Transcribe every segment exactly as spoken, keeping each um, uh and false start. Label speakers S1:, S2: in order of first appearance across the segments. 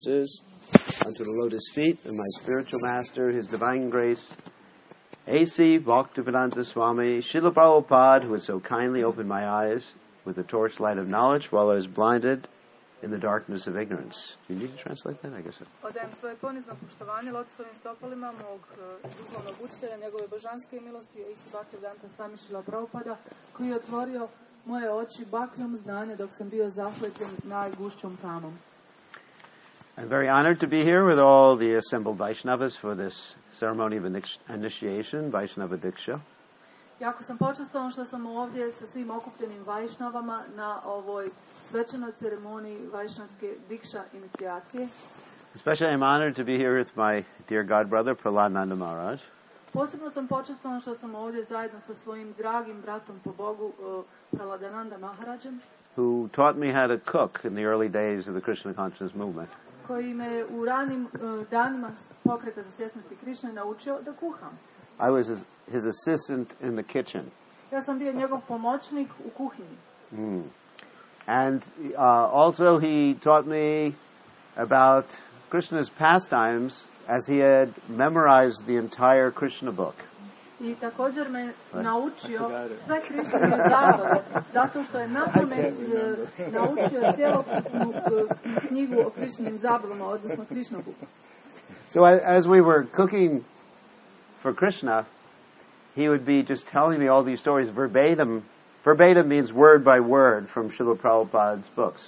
S1: Unto the lotus feet of my spiritual master, His Divine Grace, A C Bhaktivedanta Swami Srila Prabhupada, who has so kindly opened my eyes with the torchlight of knowledge while I was blinded in the darkness of ignorance. Do you need to translate that? I guess so.
S2: Odajem svoje ponizno poštovanje lotusovim stopalima mog duhovnog učitelja, njegove božanske milosti, A C Bhaktivedanta Swami Srila Prabhupada, koji je otvorio moje oči bakljom znanja dok sam bio zahlepljen najgušćom tamom.
S1: I'm very honored to be here with all the assembled Vaishnavas for this ceremony of initiation, Vaishnava Diksha.
S2: Jako sam počastovan što sam ovdje sa svim okupljenim Vajšnavama na ovoj svečanoj ceremoniji Vajšnavske Diksha inicijacije.
S1: Especially I'm honored to be here with my dear God brother Prahlad Nanda Maharaj.
S2: Posebno sam počastovan što sam ovdje zajedno sa svojim dragim bratom po Bogu uh, Prahladananda Maharajem,
S1: who taught me how to cook in the early days of the Krishna consciousness movement.
S2: Koji me u ranim uh, danima pokreta za svjesnosti Krišne naučio da kuham.
S1: I was his, his assistant in the kitchen.
S2: Ja sam bio njegov pomoćnik u kuhinji.
S1: Mm. And uh, also he taught me about Krishna's pastimes as he had memorized the entire Krishna book.
S2: I također me naučio sve Krišnine zabave, zato što je napamet naučio cjelokupnu knjigu o Krišnim zabavama, odnosno Krišnobu.
S1: So as we were cooking for Krishna, he would be just telling me all these stories verbatim. Verbatim means word by word from Srila Prabhupada's books.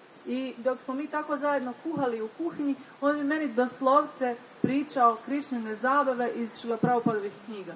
S2: I dok smo mi tako zajedno kuhali u kuhinji, on je meni doslovce pričao Krišnine zabave iz Srila Prabhupadovih knjiga.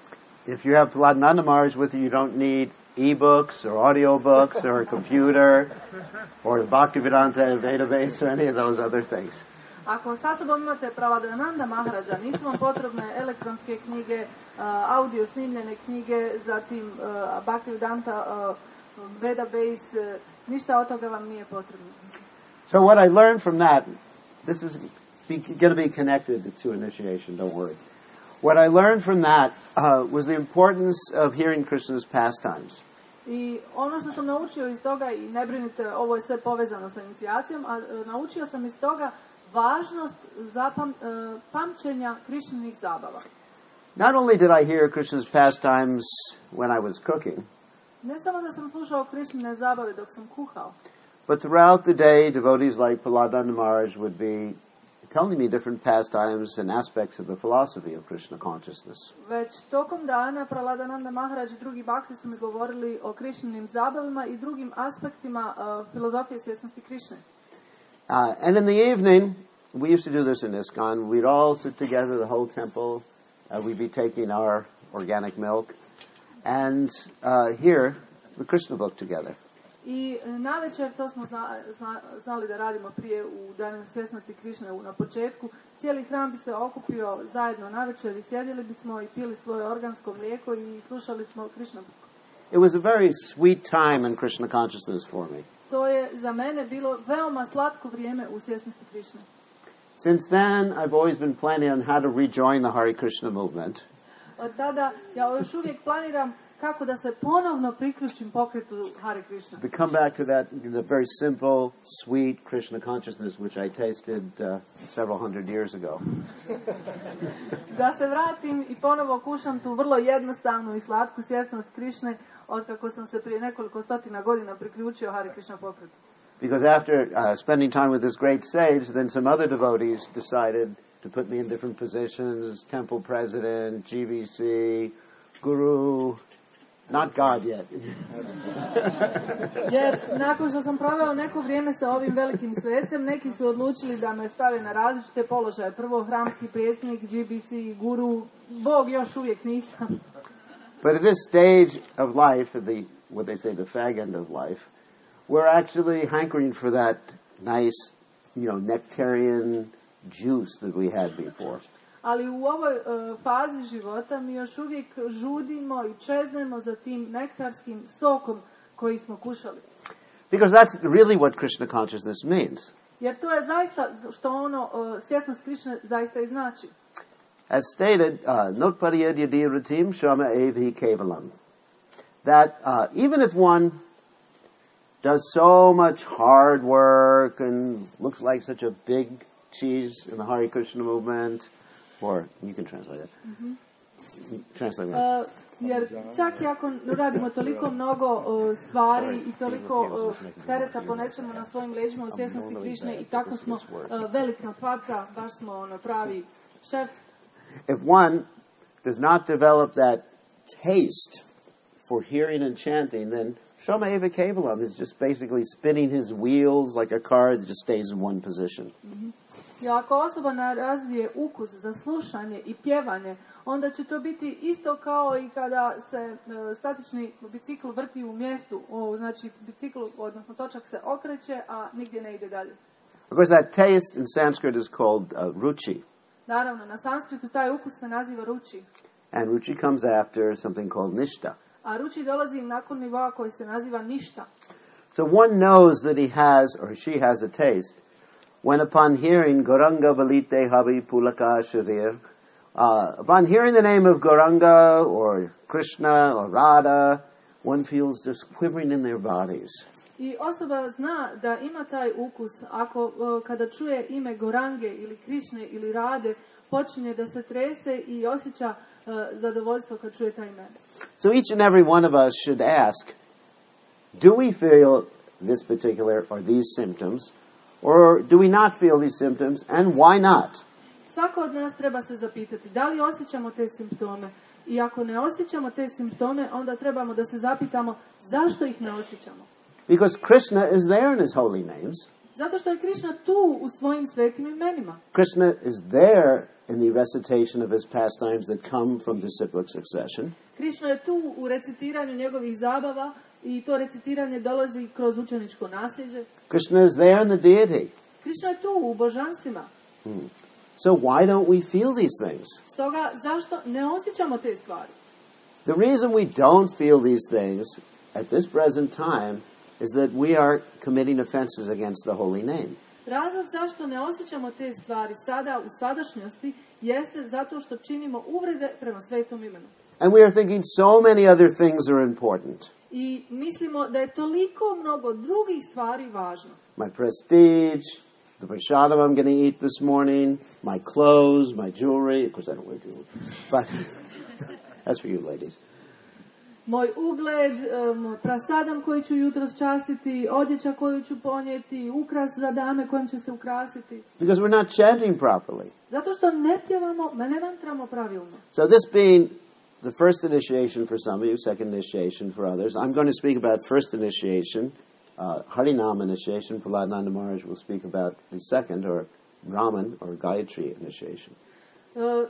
S1: If you have Prahlad Nanda Maharaj with you, you don't need e-books or audio books or a computer or the Bhaktivedanta database or any of those other things.
S2: Ako sa sobom imate Prahladananda Maharaja, nisu vam potrebne elektronske knjige, uh, audio snimljene knjige, zatim uh, Bhaktivedanta uh, database, uh, ništa od toga vam nije potrebno.
S1: So what I learned from that, this is going to be connected to initiation, don't worry. What I learned from that uh, was the importance of hearing Krishna's pastimes.
S2: I ono što sam naučio iz toga, i ne brinite, ovo je sve povezano sa inicijacijom, a uh, naučio sam iz toga važnost zapam, uh, pamćenja Krišninih zabava.
S1: Not only did I hear Krishna's pastimes when I was cooking,
S2: ne samo da sam slušao Krišnine zabave dok sam kuhao,
S1: but throughout the day, devotees like Prahlad Nanda Maharaj would be telling me different pastimes and aspects of the philosophy of Krishna consciousness.
S2: Već tokom dana Prahladananda Maharaj i drugi bakti su mi govorili o Krišninim zabavama i drugim aspektima uh, filozofije svjesnosti Krišne.
S1: Uh, and in the evening, we used to do this in ISKCON. We'd all sit together, the whole temple. Uh, we'd be taking our organic milk and uh, hear the Krishna book together.
S2: I navečer, to smo zna, zna, znali da radimo prije u danima svjesnosti Krišne na početku, cijeli hram bi se okupio zajedno navečer i sjedili bismo i pili svoje organsko mlijeko i slušali smo Krishna book.
S1: It was a very sweet time in Krishna consciousness for me.
S2: To je za mene bilo veoma slatko vrijeme u svjesnosti Krišne.
S1: Since then, I've always been planning on how to rejoin the Hare Krishna movement.
S2: Od tada ja još uvijek planiram kako da se ponovno priključim pokretu Hare Krishna.
S1: To come back to that the very simple, sweet Krishna consciousness which I tasted uh, several hundred years ago.
S2: Da se vratim i ponovo kušam tu vrlo jednostavnu i slatku svjesnost Krišne od kako sam se prije nekoliko stotina godina priključio Hare Krishna pokretu.
S1: Because after uh, spending time with this great sage, then some other devotees decided to put me in different positions, temple president, G V C, guru, not God yet.
S2: Jer nakon što sam proveo neko vrijeme sa ovim velikim svecem, neki su odlučili da me stave na različite položaje. Prvo hramski pjesnik, G B C, guru, Bog još uvijek nisam.
S1: But at this stage of life, at the, what they say, the fag end of life, we're actually hankering for that nice, you know, nectarian juice that we had before.
S2: Ali u ovoj uh, fazi života mi još uvijek žudimo i čeznemo za tim nektarskim sokom koji smo kušali.
S1: Because that's really what Krishna consciousness means.
S2: Jer to je zaista što ono uh, svjesnost Krišne zaista i znači.
S1: As stated, uh, Notpariyad yadiratim shama evi kevalam. That uh, even if one does so much hard work and looks like such a big cheese in the Hare Krishna movement, or you can translate it. Mm-hmm. Translate that.
S2: Uh, jer čak i ako radimo toliko mnogo uh, stvari i toliko uh, tereta ponesemo na svojim leđima u svjesnosti Krišne i tako smo uh, velika faca, baš smo ono pravi šef.
S1: If one does not develop that taste for hearing and chanting, then Shoma Eva Kevalam is just basically spinning his wheels like a car that just stays in one position.
S2: Mm-hmm. I ako osoba ne razvije ukus za slušanje i pjevanje, onda će to biti isto kao i kada se e, statični bicikl vrti u mjestu, o, znači bicikl, odnosno točak se okreće, a nigdje ne ide dalje.
S1: Of course, that taste in Sanskrit is called uh, ruchi.
S2: Naravno, na sanskritu taj ukus se naziva ruči.
S1: And ruchi comes after something called nishta.
S2: A ruči dolazi nakon nivoa koji se naziva ništa.
S1: So one knows that he has, or she has a taste, when upon hearing Gauranga Valite Havi Pulaka Sharir, uh, upon hearing the name of Gauranga or Krishna or Radha, one feels this quivering in their bodies.
S2: I osoba zna da ima taj ukus ako uh, kada čuje ime Gorange ili Krišne ili Rade, počinje da se trese i osjeća uh, zadovoljstvo kad čuje taj ime.
S1: So each and every one of us should ask, do we feel this particular or these symptoms, or do we not feel these symptoms, and why not?
S2: Svako od nas treba se zapitati da li osjećamo te simptome. I ako ne osjećamo te simptome, onda trebamo da se zapitamo zašto ih ne osjećamo.
S1: Because Krishna is there in his holy names.
S2: Zato što je Krišna tu u svojim svetim imenima.
S1: Krishna is there in the recitation of his pastimes that come from disciplic succession.
S2: Krišna je tu u recitiranju njegovih zabava i to recitiranje dolazi kroz učeničko nasljeđe.
S1: Krishna is there in the deity.
S2: Krišna je tu u božanstvima.
S1: Hmm. So why don't we feel these things?
S2: Stoga zašto ne osjećamo te stvari?
S1: The reason we don't feel these things at this present time is that we are committing offenses against the holy name.
S2: Razlog zašto ne osjećamo te stvari sada u sadašnjosti jeste zato što činimo uvrede prema svetom imenu.
S1: And we are thinking so many other things are important.
S2: I mislimo da je toliko mnogo drugih stvari važno.
S1: My prestige, the prashadam I'm going to eat this morning, my clothes, my jewelry. Of course, I don't wear jewelry, but that's for you ladies.
S2: Moj ugled, um, prasadam koji ću jutros častiti, odjeća koju ću ponijeti, ukras za dame kojim će se ukrasiti.
S1: Because we're not chanting properly.
S2: Zato što ne pjevamo, ne mantramo pravilno.
S1: So this being the first initiation for some of you, second initiation for others, I'm going to speak about first initiation, uh, Harinam initiation. Prahlad Maharaj will speak about the second, or Brahman, or Gayatri initiation.
S2: Uh,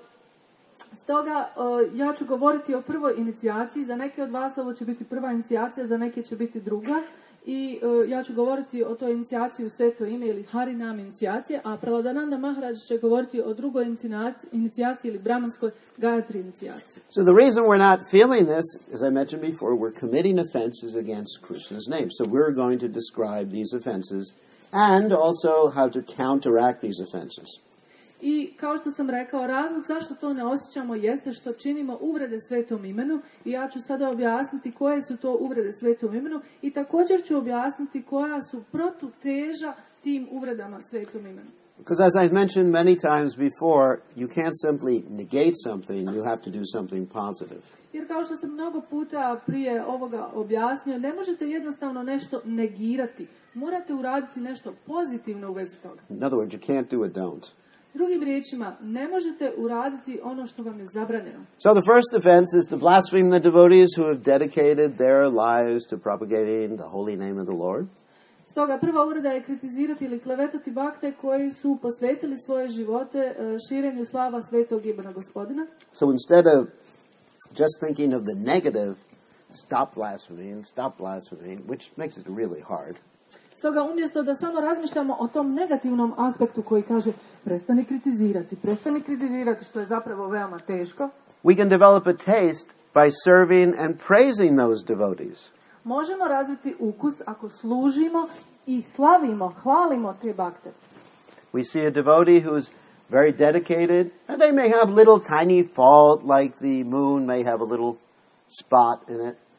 S2: Stoga uh, ja ću govoriti o prvoj inicijaciji, za neke od vas ovo će biti prva inicijacija, za neke će biti druga i uh, ja ću govoriti o toj inicijaciji u sveto ime ili Harinam inicijacije, a Prahladānanda Maharaj će govoriti o drugoj inicijaciji ili brahmanskoj Gayatri inicijaciji.
S1: So the reason we're not feeling this, as I mentioned before, we're committing offenses against Krishna's name. So we're going to describe these offenses and also how to counteract these offenses.
S2: I kao što sam rekao, razlog zašto to ne osjećamo jeste što činimo uvrede svetom imenu i ja ću sada objasniti koje su to uvrede svetom imenu i također ću objasniti koja su protuteža tim uvredama svetom imenu.
S1: Because as I mentioned many times before, you can't simply negate something, you have to do something positive.
S2: Jer kao što sam mnogo puta prije ovoga objasnio, ne možete jednostavno nešto negirati. Morate uraditi nešto pozitivno u vezi toga.
S1: In other words, you can't do a don't.
S2: Drugim riječima, ne možete uraditi ono što vam je zabranjeno.
S1: So the first offense is to blaspheme the devotees who have dedicated their lives to propagating the holy name of the Lord.
S2: Stoga prva uvreda je kritizirati ili klevetati bakte koji su posvetili svoje živote širenju slava svetog imena Gospodina.
S1: So instead of just thinking of the negative, stop blaspheming, stop blaspheming, which makes it really hard.
S2: Stoga umjesto da samo razmišljamo o tom negativnom aspektu koji kaže prestani kritizirati, prestani kritizirati, što je zapravo veoma teško.
S1: We can develop a taste by serving and praising those devotees.
S2: Možemo razviti ukus ako služimo i slavimo, hvalimo te bakte.
S1: We see a devotee who is very dedicated, and they may have little tiny fault, like the moon may have a little spot in it.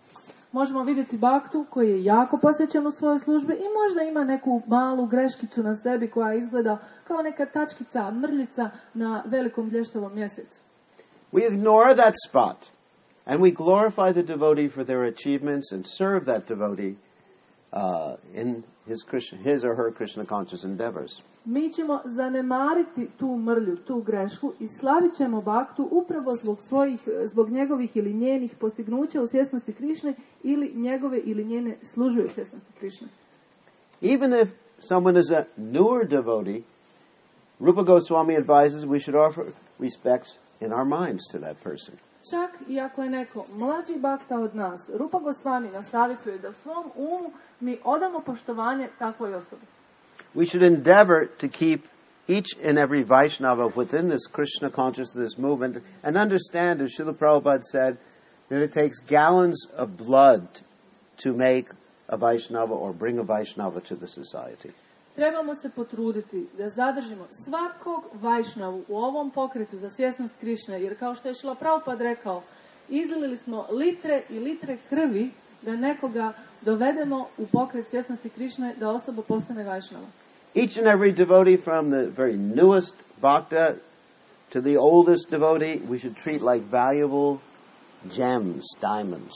S2: Možemo vidjeti baktu koji je jako posvećen u svojoj službi i možda ima neku malu greškicu na sebi koja izgleda kao neka tačkica, mrljica na velikom blještavom mjesecu.
S1: We ignore that spot and we glorify the devotee for their achievements and serve that devotee uh, in his, Krishna, his or her Krishna conscious endeavors.
S2: Mi ćemo zanemariti tu mrlju, tu grešku i slavit ćemo baktu upravo zbog svojih, zbog njegovih ili njenih postignuća u svjesnosti Krišne ili njegove ili njene službe u svjesnosti Krišne.
S1: Even if someone is a newer devotee, Rupa Goswami advises we should offer respects in our minds to that person.
S2: Čak i ako je neko mlađi bakta od nas, Rupa Goswami nas savjetuje da u svom umu mi odamo poštovanje takvoj osobi.
S1: We should endeavor to keep each and every Vaishnava within this Krishna consciousness, this movement, and understand, as Srila Prabhupada said, that it takes gallons of blood to make a Vaishnava or bring a Vaishnava to the society.
S2: Trebamo se potruditi da zadržimo svakog Vajšnavu u ovom pokretu za svjesnost Krišne, jer kao što je Srila Prabhupada rekao, izlili smo litre i litre krvi da nekoga dovedemo u pokret svjesnosti Krišne, da osoba postane Vajšnava.
S1: Each and every devotee, from the very newest bhakta to the oldest devotee, we should treat like valuable gems, diamonds.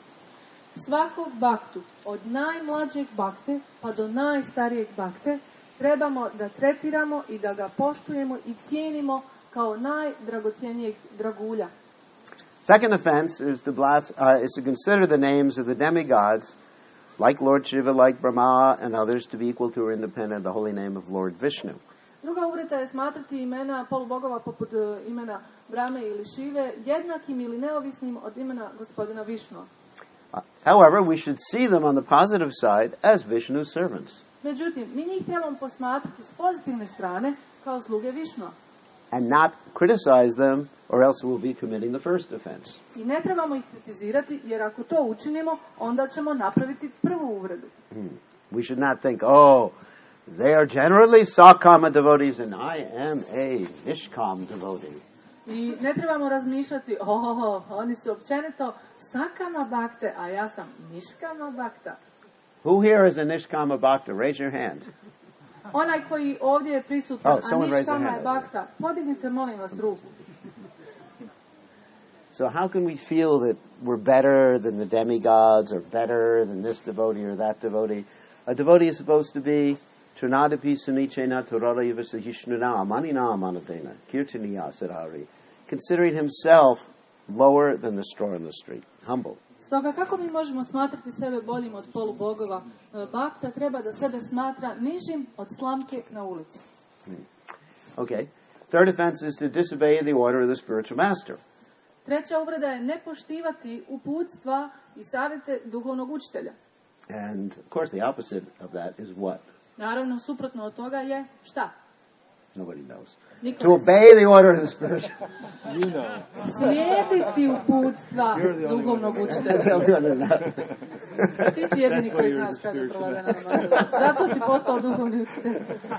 S2: Svakog baktu, od najmlađeg bakte pa do najstarijeg bakte, trebamo da tretiramo i da ga poštujemo i cijenimo kao najdragocjenijeg dragulja.
S1: Second offense is to blas- uh, is to consider the names of the demigods, like Lord Shiva, like Brahma, and others, to be equal to or independent of the holy name of Lord Vishnu.
S2: Druga uvreda je smatrati imena polubogova poput uh, imena Brahme ili Šive jednakim ili neovisnim od imena gospodina Višnua.
S1: Uh, however, we should see them on the positive side as Vishnu's servants.
S2: Međutim, mi njih trebamo posmatrati s pozitivne strane kao sluge Višnua.
S1: And not criticize them, or else we'll be committing the first offense.
S2: I ne trebamo ih kritizirati, jer ako to učinimo, onda ćemo napraviti prvu uvredu.
S1: Hmm. We should not think, oh, they are generally Sakama devotees and I am a Nishkam devotee.
S2: I ne trebamo razmišljati, oh, oni su općenito Sakama bakte, a ja sam Niškama bakta.
S1: Who here is a Nishkama bhakta? Raise your hand.
S2: Onaj koji ovdje je prisutan,
S1: Oh,
S2: a
S1: someone raise their
S2: Niškama
S1: hand.
S2: je bakta, podignite molim vas ruku.
S1: So how can we feel that we're better than the demigods or better than this devotee or that devotee? A devotee is supposed to be Trinadapi Sunichena Torarayava Sahishnuna Amanina Amanatena Kirtaniya Sarari, considering himself lower than the straw in the street, humble.
S2: Stoga kako mi možemo smatrati sebe boljim od polubogova? Bakta treba da sebe smatra nižim od slamke na ulici.
S1: Hmm. Okay. Third offense is to disobey the order of the spiritual master.
S2: Treća uvreda je ne poštivati uputstva i savjete duhovnog učitelja.
S1: And of course the opposite of that is what?
S2: Naravno, suprotno od toga je šta?
S1: Nobody knows.
S2: Niko
S1: To obey the order of the spiritual.
S3: You know.
S2: Slijediti uputstva duhovnog učitelja. Ti si jedini koji znaš, kaže Prabodana. Zato si postao duhovni učitelj.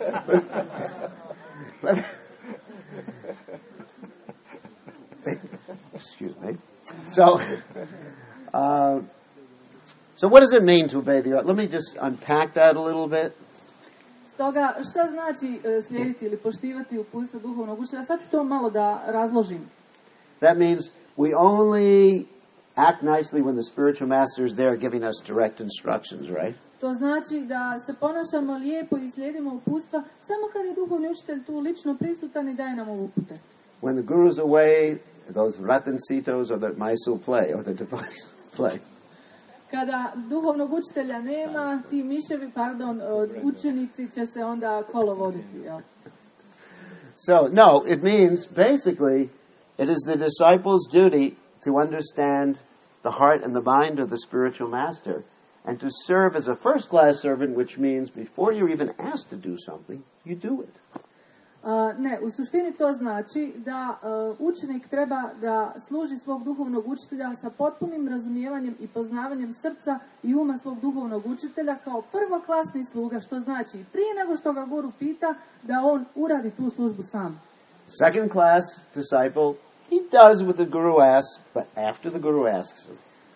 S1: Excuse me. So, uh, so what does it mean to obey the order? Let me just unpack that a little bit.
S2: Stoga, šta znači uh, slijediti ili poštivati uputstva duhovnog učitelja? Sad ću to malo da razložim.
S1: That means we only act nicely when the spiritual master is there giving us direct instructions, right?
S2: To znači da se ponašamo lijepo i slijedimo uputstva samo kad je duhovni učitelj tu lično prisutan i daje nam upute.
S1: When the guru's away, those ratancitos or the Mysore play, or the devotees play.
S2: Kada duhovnog učitelja nema, ti miševi, pardon, učenici će se onda kolo voditi, jel?
S1: So, no, it means basically it is the disciple's duty to understand the heart and the mind of the spiritual master and to serve as a first-class servant, which means before you're even asked to do something, you do it.
S2: Uh, ne, u suštini to znači da uh, učenik treba da služi svog duhovnog učitelja sa potpunim razumijevanjem i poznavanjem srca i uma svog duhovnog učitelja kao prvoklasni sluga, što znači prije nego što ga guru pita da on uradi tu službu sam.
S1: Second-class disciple, he does what the guru asks, but after the guru asks him.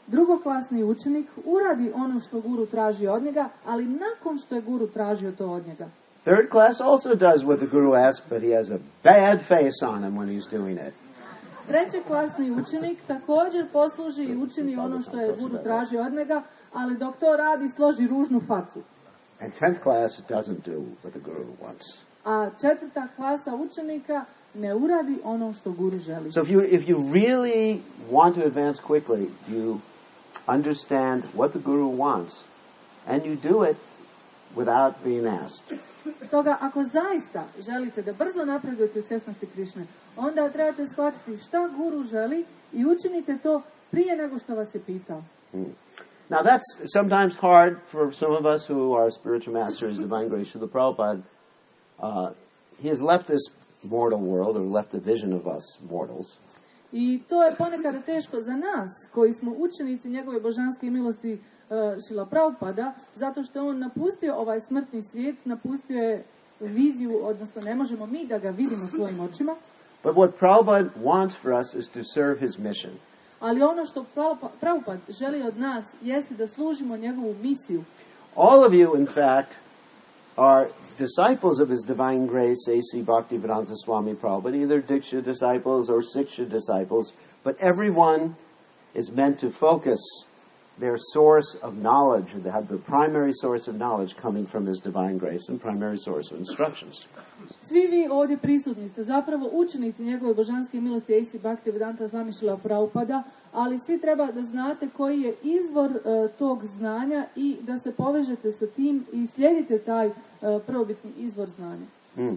S2: Drugoklasni učenik uradi ono što guru traži od njega, ali nakon što je guru tražio to od njega.
S1: Third class also does what the guru asks, but he has a bad face on him when he's doing it.
S2: Trećeklasni učenik također posluži i učini ono što je guru tražio od njega, ali dok to radi složi ružnu facu.
S1: And tenth class doesn't do what the guru wants.
S2: A četvrta klasa učenika ne uradi ono što guru želi.
S1: So if you if you really want to advance quickly, you understand what the guru wants, and you do it without being asked.
S2: Stoga, ako zaista želite da brzo napredujete u svjesnosti Krišne, onda trebate shvatiti šta guru želi i učinite to prije nego što vas je pitao.
S1: Hmm. Now that's sometimes hard for some of us who are spiritual masters, Divine Grace Srila Prabhupada. Uh, he has left this mortal world, or left the vision of us mortals.
S2: I to je ponekad teško za nas, koji smo učenici njegove božanske milosti uh, Srila Prabhupada, zato što on napustio ovaj smrtni svijet, napustio je viziju, odnosno ne možemo mi da ga vidimo svojim očima.
S1: But what Prabhupada wants for us is to serve his mission.
S2: Ali ono što Prabhupada želi od nas jeste da služimo njegovu misiju.
S1: All of you, in fact, are disciples of His Divine Grace, A C Bhaktivedanta Swami Prabhupada, either Diksha disciples or Siksha disciples, but everyone is meant to focus their source of knowledge, or they have the primary source of knowledge coming from His Divine Grace and primary source of instructions.
S2: Svi vi ovdje prisutni ste zapravo učenici njegove božanske milosti A C Bhaktivedanta Swami Srila Prabhupada, ali svi treba da znate koji je izvor uh, tog znanja i da se povežete sa tim i slijedite taj uh, prvobitni izvor znanja.
S1: Hmm.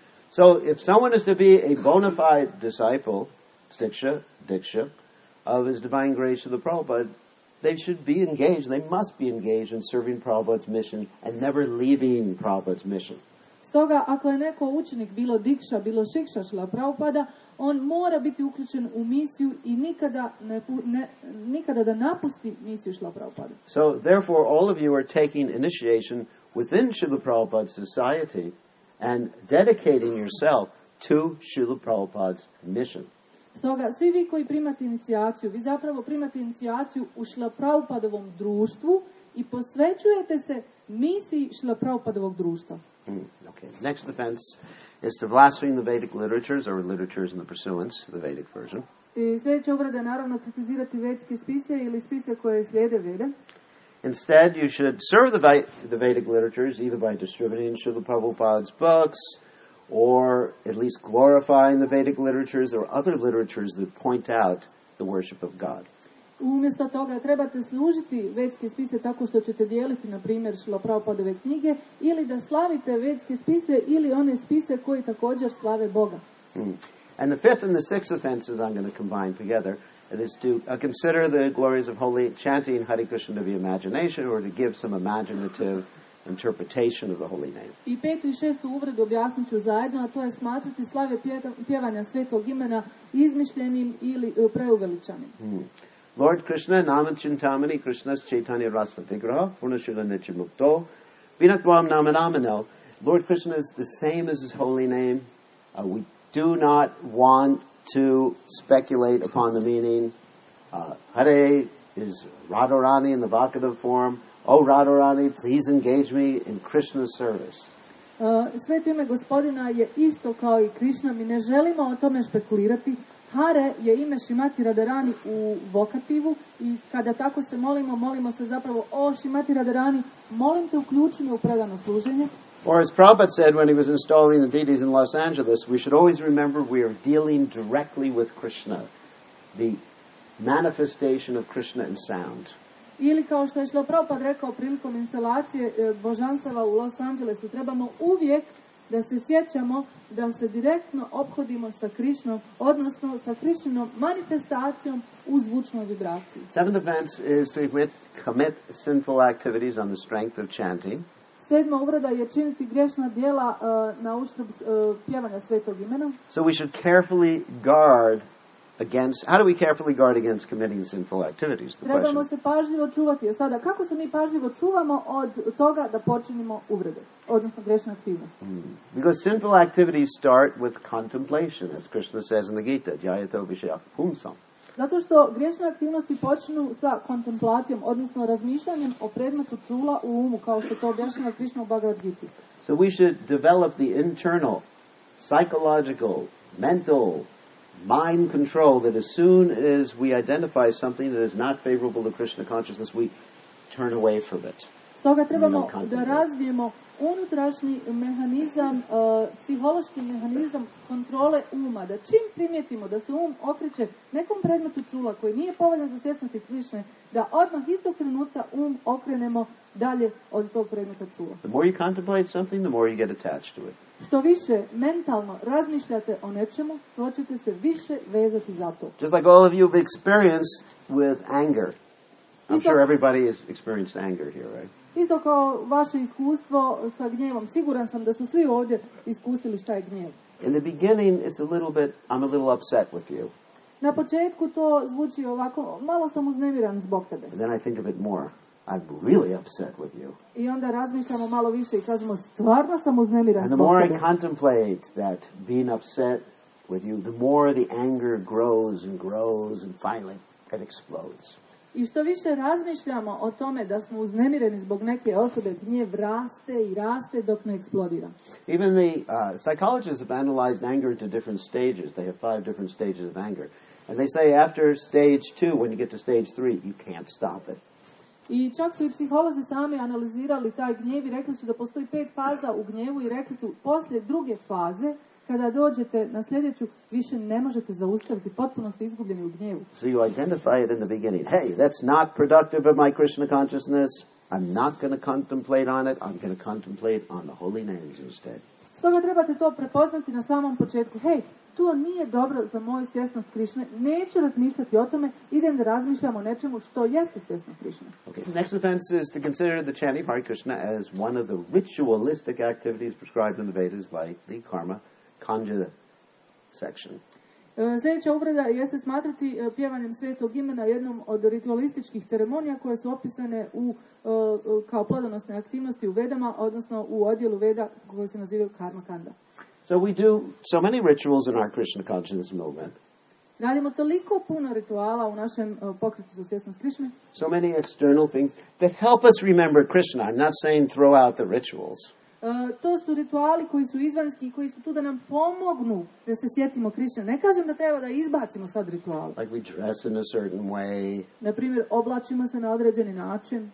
S1: So if someone is to be a bona fide disciple, Siksha, Diksha, of His Divine Grace of the Prabhupada, they should be engaged, they must be engaged in serving Prabhupada's mission and never leaving Prabhupada's mission.
S2: Stoga, ako je neko učenik, bilo Dikša, bilo Šikša Srila Prabhupada, on mora biti uključen u misiju i nikada, ne, ne, nikada da napusti misiju Srila Prabhupada.
S1: So, therefore, all of you are taking initiation within Srila Prabhupada's society and dedicating yourself to Srila Prabhupada's mission.
S2: Stoga, svi vi koji primate inicijaciju, vi zapravo primate inicijaciju u Srila Prabhupadovom društvu i posvećujete se misiji Srila Prabhupadovog društva.
S1: Mm, okay. Next offense is to blaspheme the Vedic literatures or literatures in the pursuance, the Vedic version.
S2: I sljedeća uvreda je naravno kritizirati vedske spise ili spise koje slijede Vede.
S1: Instead, you should serve the, Va- the Vedic literatures either by distributing Srila Prabhupada's books or at least glorifying the Vedic literatures or other literatures that point out the worship of God.
S2: Umjesto toga trebate služiti vedske spise tako što ćete dijeliti, na primjer, Srila Prabhupadove knjige, ili da slavite vedske spise ili one spise koji također slave Boga.
S1: Hmm. And the fifth and the sixth offenses I'm going to combine together. It is to uh, consider the glories of holy chanting Hare Krishna to the imagination, or to give some imaginative interpretation of the holy name.
S2: I petu i šestu uvredu objasnit ću zajedno, a to je smatrati slave pjevanja svetog imena izmišljenim ili preuveličanim.
S1: Hmm. Lord Krishna, Naman Chintamani, Krishna's Chaitanya Rasa Vigraha, Purnashila Nichimukto, Vinatvam Namanamano. Lord Krishna is the same as His holy name. Uh, we do not want to speculate upon the meaning. Uh, Hare is Radharani in the vocative form. Oh, Radharani, please engage me in Krishna's service.
S2: Uh, Sveto ime Gospodina je isto kao i Krishna. Mi ne želimo o tome špekulirati. Hare je ime Šrimati Radharani u vokativu i kada tako se molimo, molimo se zapravo o Šrimati Radharani, molim te uključi me u predano služenje.
S1: Or as Prabhupada said when he was installing the deities in Los Angeles, we should always remember we are dealing directly with Krishna, the manifestation of Krishna in sound.
S2: Ili kao što je Srila Prabhupada rekao prilikom instalacije e, božanstava u Los Angelesu, trebamo uvijek da se sjećamo da se direktno ophodimo sa Krišnom, odnosno sa Krišnom manifestacijom u zvučnoj vibraciji.
S1: Seventh offense is to commit, commit sinful activities on the strength of chanting.
S2: Sedma uvreda je činiti grešna djela uh, na uštrb uh, pjevanja svetog imena.
S1: So we should carefully guard against, how do we carefully guard against committing sinful activities? The
S2: Trebamo
S1: question.
S2: se pažljivo čuvati. A sada, kako se mi pažljivo čuvamo od toga da počinimo uvrede, odnosno grešne aktivnosti?
S1: Mm. Because sinful activities start with contemplation, as Krishna says in the Gita, Jayato Vishaya Pumsam.
S2: Zato što griješne aktivnosti počinju sa kontemplacijom, odnosno razmišljanjem o predmetu čula u umu, kao što to objašnjava Krišna u Bhagavad Giti.
S1: So we should develop the internal, psychological, mental, mind control that as soon as we identify something that is not favorable to Krishna consciousness, we turn away from it.
S2: Stoga trebamo da razvijemo unutrašnji mehanizam, uh, psihološki mehanizam kontrole uma, da čim primijetimo da se um okreće nekom predmetu čula koji nije povoljan za svjesnosti Krišne, da odmah istog trenutka um okrenemo dalje od tog predmeta čula.
S1: The more you contemplate something, the more you get attached to it.
S2: Što više mentalno razmišljate o nečemu, to ćete se više vezati za to.
S1: Just like all of you have experienced with anger. I'm sure everybody has experienced anger here, right?
S2: Isto kao vaše iskustvo sa gnjevom. Siguran sam da su svi ovdje iskusili šta je gnjev.
S1: In the beginning, it's a little bit, I'm a little upset with you.
S2: Na početku to zvuči ovako, malo sam uznemiran zbog tebe.
S1: And then I think of it more. I'm really upset with you.
S2: I onda razmišljamo malo više i kažemo, stvarno sam uznemiran
S1: And the
S2: zbog
S1: more
S2: tebe.
S1: I contemplate that being upset with you, the more the anger grows and grows and finally it explodes.
S2: I što više razmišljamo o tome da smo uznemireni zbog neke osobe, gnjev raste i raste dok ne eksplodira.
S1: Even the uh, psychologists have analyzed anger into different stages. They have five different stages of anger. And they say after stage two, when you get to stage three, you can't stop it.
S2: I čak su i psiholozi sami analizirali taj gnjev i rekli su da postoji pet faza u gnjevu i rekli su poslije druge faze, kada dođete na sljedeću, više ne možete zaustaviti, potpuno ste izgubljeni u gnjevu.
S1: So you identify it in the beginning. Hey, that's not productive of my Krishna consciousness. I'm not going to contemplate on it. I'm going to contemplate on the holy names instead.
S2: Stoga trebate to prepoznati na samom početku. Hej, to nije dobro za moju svjesnost Krišne. Neću razmišljati o tome, idem da razmišljam o nečemu što jeste svjesnost Krišne.
S1: Okay. The next offense is to consider the chanting Hare Krishna as one of the ritualistic activities prescribed in the Vedas, like the karma kanja section.
S2: Sljedeća uvreda jeste smatrati pjevanjem svetog imena jednom od ritualističkih ceremonija koje su opisane u, kao plodonosne aktivnosti u Vedama, odnosno u odjelu Veda koji se nazivaju karma kanda.
S1: So we do so many rituals in our Krishna consciousness movement.
S2: Radimo toliko puno rituala u našem pokretu za svjesnost Krišne.
S1: So many external things that help us remember Krishna. I'm not saying throw out the rituals.
S2: Uh, to su rituali koji su izvanjski i koji su tu da nam pomognu da se sjetimo Krišne. Ne kažem da treba da izbacimo sad ritual.
S1: Like we dress in a certain way.
S2: Na primjer, oblačimo se na određeni način.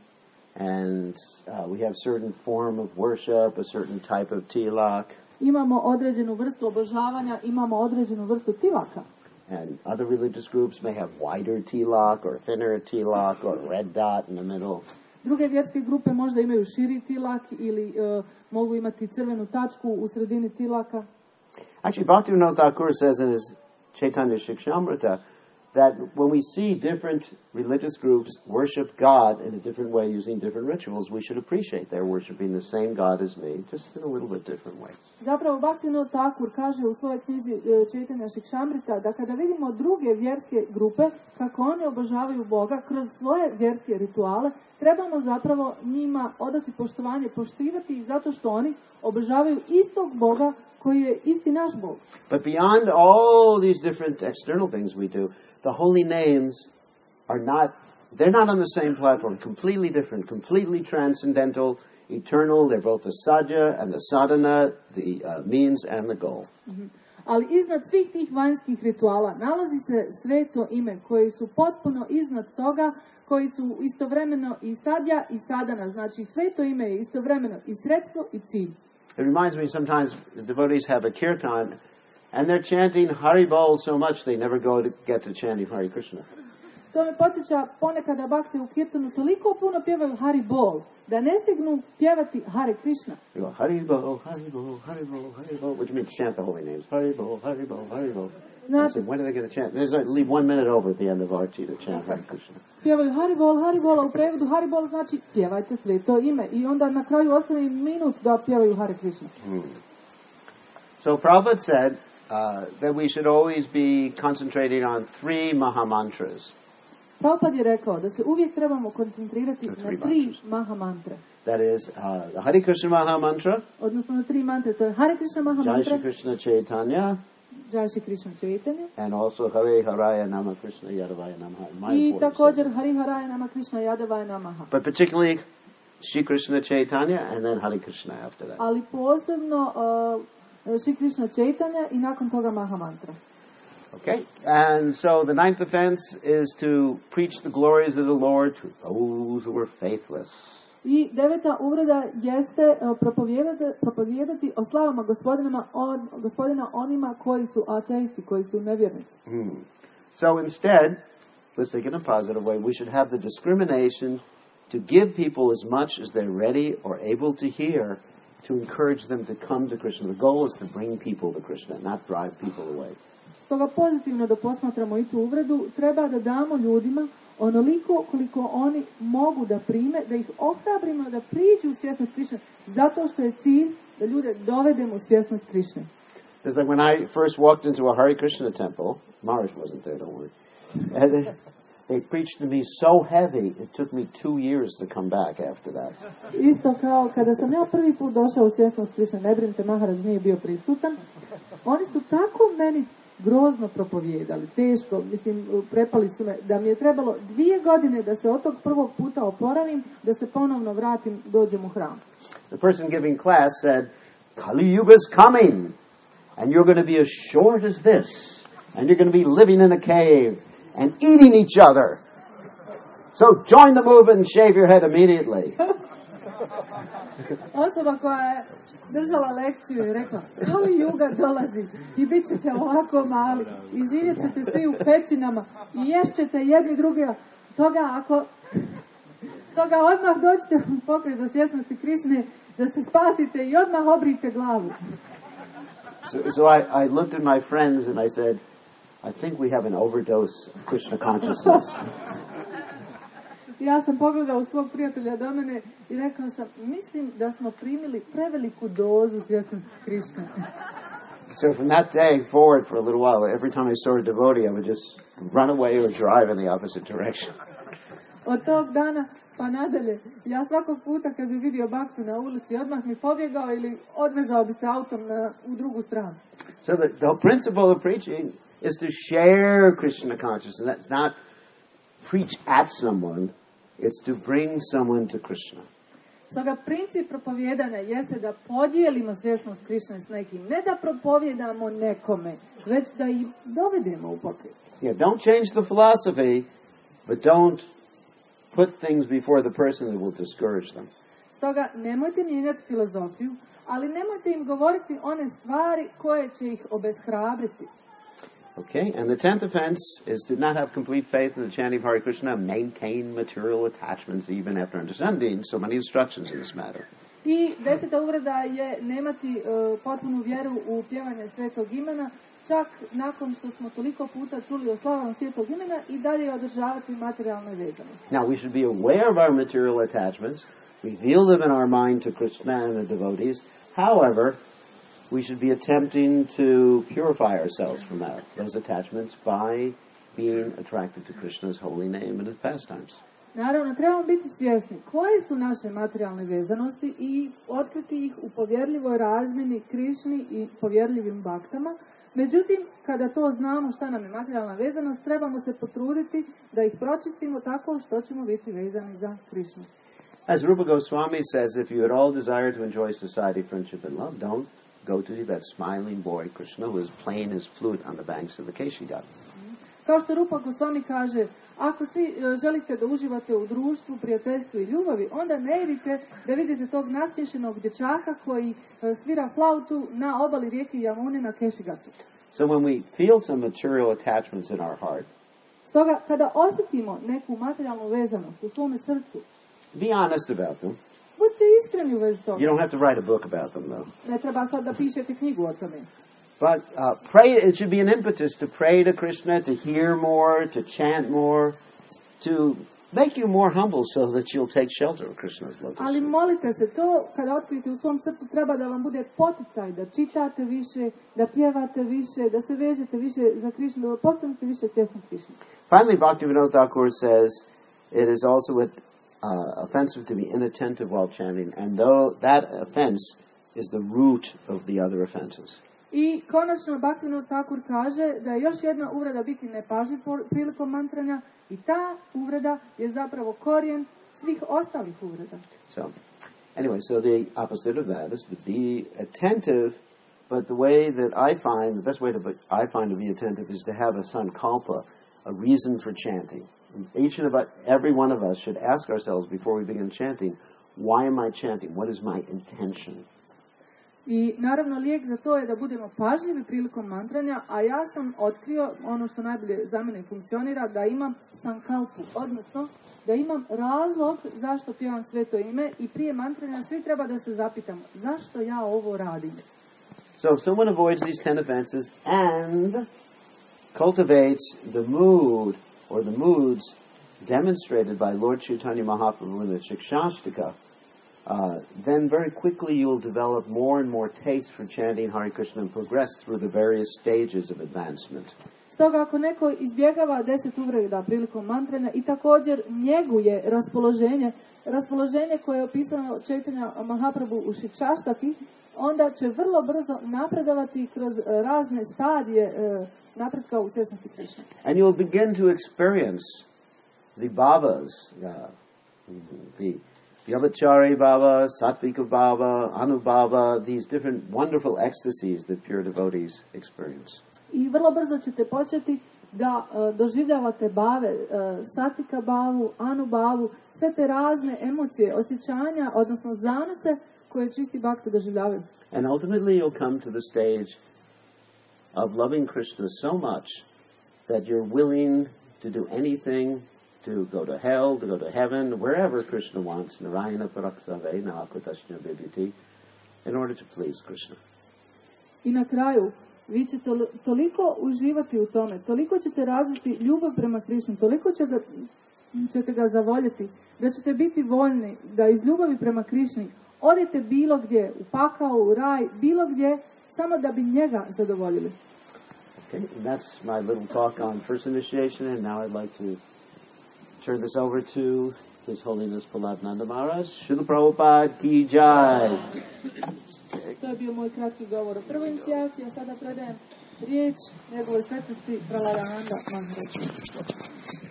S1: And uh, we have certain form of worship, a certain type of tilak.
S2: Imamo određenu vrstu obožavanja, imamo određenu vrstu tilaka.
S1: And other religious groups may have wider tilak or thinner tilak or red dot in the middle.
S2: Druge vjerske grupe možda imaju širi tilak ili uh, mogu imati crvenu tačku u sredini tilaka.
S1: Actually, Bhaktivinoda Thakur says in his Chaitanya Shikshamrita that when we see different religious groups worship God in a different way using different rituals, we should appreciate they're worshiping the same God as me, just in a little bit different way.
S2: Zapravo Bhaktivinoda Thakur kaže u svojoj knjizi Chaitanya Shikshamrita da kada vidimo druge vjerske grupe kako oni obožavaju Boga kroz svoje vjerske rituale, trebamo zapravo njima odati poštovanje, poštivati ih zato što oni obožavaju istog Boga koji je isti naš Bog.
S1: But beyond all these different external things we do, the holy names are not, they're not on the same platform, completely different, completely transcendental, eternal. They're both the sadhya and the sadhana, the uh, means and the goal.
S2: Mm-hmm. Ali iznad svih tih vanjskih rituala nalazi se sveto ime koji su potpuno iznad toga, koji su istovremeno i sadja i sadana. Znači sveto ime je istovremeno i sredstvo i cilj.
S1: It reminds me sometimes the devotees have a kirtan and they're chanting Hari Bol so much they never go to get to chanting Hare Krishna.
S2: To me podsjeća ponekada bakte u kirtanu toliko puno pjevaju Hari Bol da ne stignu pjevati Hare Krishna.
S1: You go Hari Bol, Hari Bol, Hari Bol, Hari Bol, which means chant the holy names. Hari Bol, Hari Bol, Hari Bol. I said, when are they going to chant? There's like, leave one minute over at the end of Arti to chant Hare Krishna.
S2: Pjevaju Hari Bol, Hari Bol, a u prevodu Hari Bol znači pjevajte sveto ime. I onda na kraju ostane minut da pjevaju Hare Krishna.
S1: Hmm. So Prabhupada said uh, that we should always be concentrating on three Mahamantras.
S2: Prabhupada je rekao da se uvijek trebamo koncentrirati na tri Mahamantre.
S1: That is uh, the Hare Krishna Mahamantra,
S2: odnosno na tri mantre. To je Hare Krishna Mahamantra,
S1: Jai Shri Krishna Chaitanya,
S2: Jai Shri Krishna Chaitanya.
S1: And also Hare Haraya Nama Krishna Yadavaya Namaha. My
S2: I
S1: important
S2: također
S1: saying.
S2: Hari Haraya Nama Krishna Yadavaya Namaha.
S1: But particularly Shri Krishna Chaitanya and then Hare Krishna after that.
S2: Ali posebno uh, Shri Krishna Chaitanya I nakon toga Maha Mantra.
S1: Okay, and so the ninth offense is to preach the glories of the Lord to those who were faithless.
S2: I deveta uvreda jeste uh, propovijedati, propovijedati o slavama gospodinama on, gospodina onima koji su ateisti, koji su nevjernici.
S1: Hmm. So instead, let's take it in a positive way, we should have the discrimination to give people as much as they're ready or able to hear to encourage them to come to Krishna. The goal is to bring people to Krishna, not drive people away.
S2: Stoga pozitivno da posmatramo i tu uvredu, treba da damo ljudima onoliko koliko oni mogu da prime, da ih ohrabrimo da priđu u svjesnost Krišne, zato što je cilj da ljude dovedemo u svjesnost Krišne.
S1: It's like when I first walked into a Hare Krishna temple, Maharaj wasn't there, don't worry, and they, they preached to me so heavy, it took me two years to come back after that.
S2: Isto kao kada sam ja prvi put došao u svjesnost Krišne, ne brinite, Maharaj nije bio prisutan, oni su tako meni grozno propovijedali, teško, mislim, prepali su me, da mi je trebalo dvije godine da se od tog prvog puta oporavim, da se ponovno vratim, dođem u hram.
S1: The person giving class said, Kali Yuga's coming, and you're going to be as short as this, and you're going to be living in a cave, and eating each other. So join the movement and shave your head immediately.
S2: Osoba koja je držala lekciju i rekla, Kali Yuga dolazi i bit ćete ovako mali i živjet ćete svi u pećinama i ješćete jedni drugi. Stoga ako stoga odmah dođite u pokret za svjesnosti Krišne, da se spasite i odmah obrite glavu.
S1: So, so I, I looked at my friends and I said, I think we have an overdose of Krishna consciousness.
S2: Ja sam pogledao svog prijatelja do mene i rekao sam, mislim da smo primili preveliku dozu svjesnosti Krišne.
S1: So from that day forward for a little while, every time I saw a devotee, I would just run away or drive in the opposite direction.
S2: Od tog dana pa nadalje, ja svakog puta kad bi vidio baktu na ulici, odmah mi pobjegao ili odvezao bi se autom na, u drugu stranu.
S1: So the, the principle of preaching is to share Krishna consciousness. That's not preach at someone, it's to bring someone to Krishna.
S2: Stoga princip propovijedanja jeste da podijelimo svjesnost Krišne s nekim, ne da propovijedamo nekome, već da ih dovedemo u pokret.
S1: Yeah, don't change the philosophy, but don't put things before the person that will discourage them.
S2: Stoga nemojte mijenjati filozofiju, ali nemojte im govoriti one stvari koje će ih obeshrabriti.
S1: Okay, and the tenth offense is to not have complete faith in the chanting of Hare Krishna, maintain material attachments even after understanding so many instructions in this matter.
S2: I deseta uvreda je nemati uh, potpunu vjeru u pjevanje svetog imena, čak nakon što smo toliko puta čuli o slavama svetog imena i dalje održavati materijalne vezanosti.
S1: Now, we should be aware of our material attachments, reveal them in our mind to Krishna and the devotees. However, we should be attempting to purify ourselves from that, those attachments by being attracted to Krishna's holy name and his pastimes.
S2: Naravno, trebamo biti svjesni koje su naše materijalne vezanosti i otkriti ih u povjerljivoj razmjeni Krišni i povjerljivim baktama. Međutim, kada to znamo šta nam je materijalna vezanost, trebamo se potruditi da ih pročistimo tako što ćemo biti vezani za Krišnu.
S1: As Rupa Goswami says, if you at all desire to enjoy society, friendship, and love, don't go to that smiling boy, Krishna, who is playing his flute on the banks of the Keshi-Ghat.
S2: Kao što Rupa Goswami kaže, ako svi želite da uživate u društvu, prijateljstvu i ljubavi, onda ne idite da vidite tog nasmiješenog dječaka koji svira flautu na obali rijeke Yamune na Keshi-Ghatu.
S1: So when we feel some material attachments in our heart,
S2: stoga kada osjetimo neku materijalnu vezanost u svome srcu,
S1: be honest about them.
S2: Budite iskreni u vezi toga.
S1: You don't have to write a book about them, though.
S2: Ne treba sad da pišete knjigu o tome.
S1: But uh, pray. It should be an impetus to pray to Krishna, to hear more, to chant more, to make you more humble, so that you'll take shelter of Krishna's lotus.
S2: Ali molite se, to kada otkrijete u svom srcu treba da vam bude poticaj, da čitate više, da pjevate više, da se vežete više za Krishnu, da postanete više svjesni Krishna.
S1: Finally, Bhaktivinoda Thakur says it is also a, uh, offensive to be inattentive while chanting, and though that offense is the root of the other offenses.
S2: I konačno Bhaktivinoda Thakur kaže da je još jedna uvreda biti nepažljiv prilikom mantranja i ta uvreda je zapravo korijen svih ostalih uvreda.
S1: So, anyway, so the opposite of that is to be attentive, but the way that I find, the best way to be, I find to be attentive is to have a sankalpa, a reason for chanting. Each and about every one of us should ask ourselves before we begin chanting, why am I chanting? What is my intention?
S2: I naravno lijek za to je da budemo pažljivi prilikom mantranja, a ja sam otkrio ono što najbolje za mene funkcionira, da imam sankalpu, odnosno da imam razlog zašto pjevam sveto ime i prije mantranja svi treba da se zapitamo zašto ja ovo radim.
S1: So if someone avoids these ten offenses and cultivates the mood or the moods demonstrated by Lord Chaitanya Mahaprabhu in the Shikshashtaka, Uh, then very quickly you will develop more and more taste for chanting Hare Krishna and progress through the various stages of advancement.
S2: Stoga ako neko izbjegava deset uvreda prilikom mantranja i također njeguje raspoloženje, raspoloženje koje je opisano Chaitanya Mahaprabhu u Shikshashtaki, onda će vrlo brzo napredovati kroz razne stadije uh, napretka u svjesnosti Krishne.
S1: And you will begin to experience the Babas, uh, the Yavachari Baba, Sattvika Baba, Anubhava, these different wonderful ecstasies that pure devotees experience.
S2: I vrlo brzo ćete početi da uh, doživljavate bave, uh, Sattvika Bavu, Anubhavu, sve te razne emocije, osjećanja, odnosno zanose koje čisti bhakti doživljavaju.
S1: And ultimately you'll come to the stage of loving Krishna so much that you're willing to do anything, to go to hell, to go to heaven, wherever Krishna wants, Narayana Paraksave, Nākutashna Vibhuti, in order to please Krishna.
S2: I na kraju, vi ćete toliko uživati u tome, toliko ćete razviti ljubav prema Krišnu, toliko će ga, ćete ga zavoljeti, da ćete biti voljni da iz ljubavi prema Krišni odete bilo gdje, u pakao, u raj, bilo gdje, samo da bi njega zadovoljili.
S1: Okay, and that's my little talk on first initiation, and now I'd like to turn this over to His Holiness Prahlad Maharaj. Srila Prabhupada ki jai.
S2: To je bio moj kratki govor o prvoj inicijaciji, a sada predajem riječ njegove svetosti Prahladananda Maharaju.